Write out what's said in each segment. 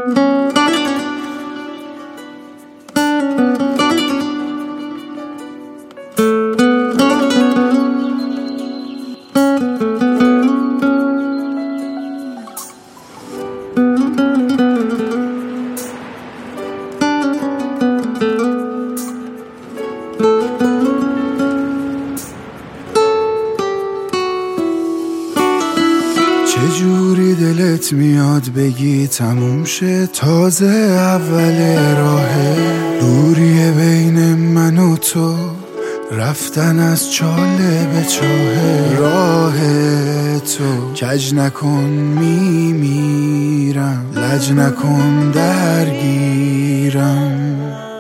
چجوری دلت میاد بگی تموم شه؟ تازه اول راهه، دوریه بین من و تو، رفتن از چاله به چاهه. راه تو کج نکن میمیرم، لج نکن درگیرم.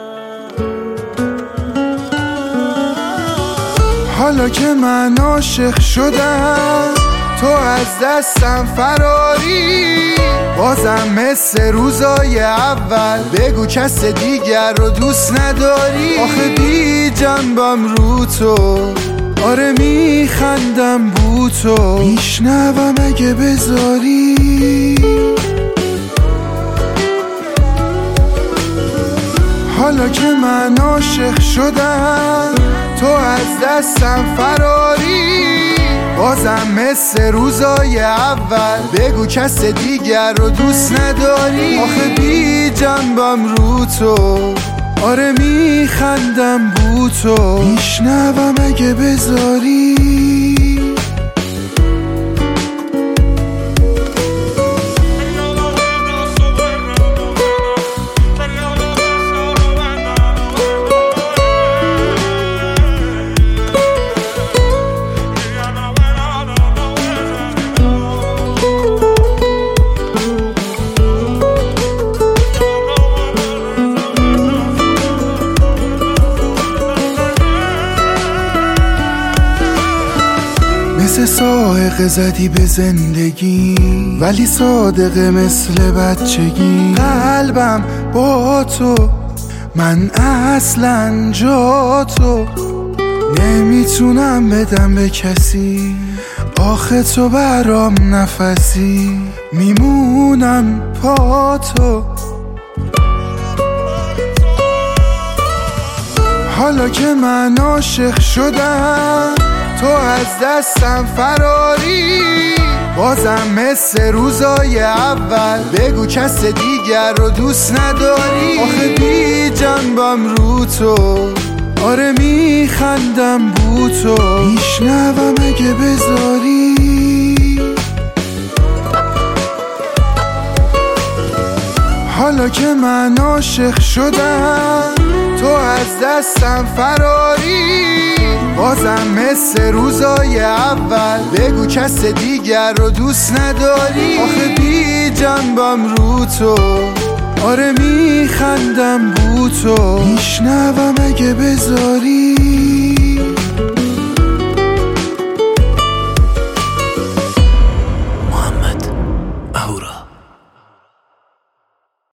حالا که من عاشق شدم تو از دستم فراری، بازم مثل روزای اول بگو کس دیگر رو دوست نداری. آخه بی جنبم رو تو، آره میخندم بو تو، میشنوم اگه بذاری. حالا که من عاشق شدم تو از دستم فراری، بازم مثل روزای اول بگو کس دیگر رو دوست نداری. آخه بی جنبم رو تو، آره میخندم بو تو، میشنوم اگه بذاری. مثل سائقه زدی به زندگی، ولی صادقه مثل بچگی. قلبم با تو، من اصلا جا تو نمیتونم بدم به کسی. آخه تو برام نفسی، میمونم پا تو. حالا که من عاشق شدم تو از دستم فراری، بازم مثل روزای اول بگو کس دیگر رو دوست نداری. آخه بی جنبم رو تو، آره میخندم بو تو، میشنوم اگه بذاری. حالا که من عاشق شدم تو از دستم فراری، بازم مثل روزای اول بگو کس دیگر رو دوست نداری. آخه بی جنبم رو تو، آره میخندم بو تو، میشنوم اگه بذاری.